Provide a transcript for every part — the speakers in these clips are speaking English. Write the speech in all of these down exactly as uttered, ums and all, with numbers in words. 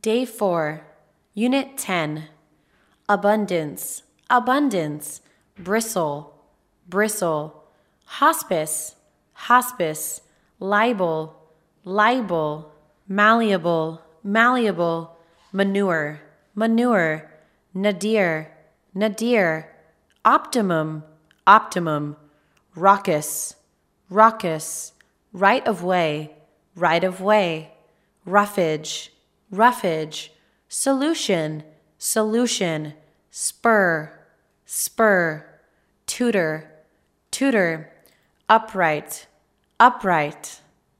Day four, Unit ten. Abundance, abundance, bristle, bristle. Hospice, hospice, libel, libel, malleable, malleable. Manure, manure, nadir, nadir. Optimum, optimum. Raucous, raucous. Right of way, right of way. Roughage, roughage. Solution, solution. Spur, spur. Tutor, tutor. Upright, upright.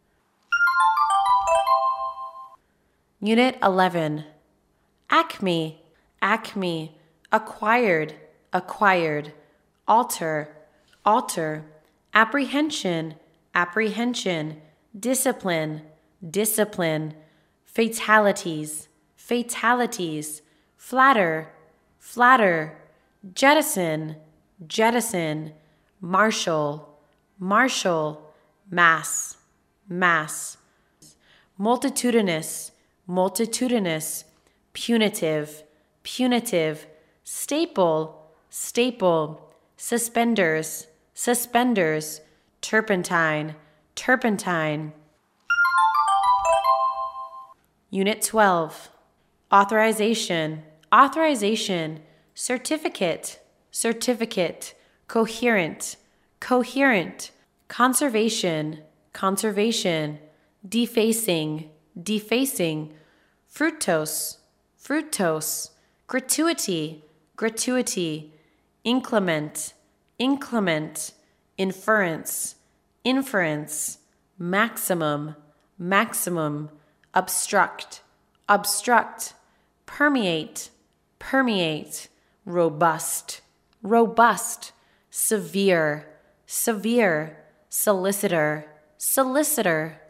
Unit eleven. Acme, acme. Acquired, acquired. Alter, alter. Apprehension, apprehension. Discipline, discipline. Fatalities, fatalities. Flatter, flatter. Jettison, jettison. Marshal, marshal. Mass, mass. Multitudinous, multitudinous. Punitive, punitive. Staple, staple. Suspenders, suspenders. Turpentine, turpentine. Unit twelve. Authorization, authorization. Certificate, certificate. Coherent, coherent. Conservation, conservation. Defacing, defacing. Fructose, fructose. Gratuity, gratuity. Inclement, inclement. Inference, inference. Maximum, maximum. Obstruct, obstruct. Permeate, permeate. Robust, robust. Severe, severe. Solicitor, solicitor.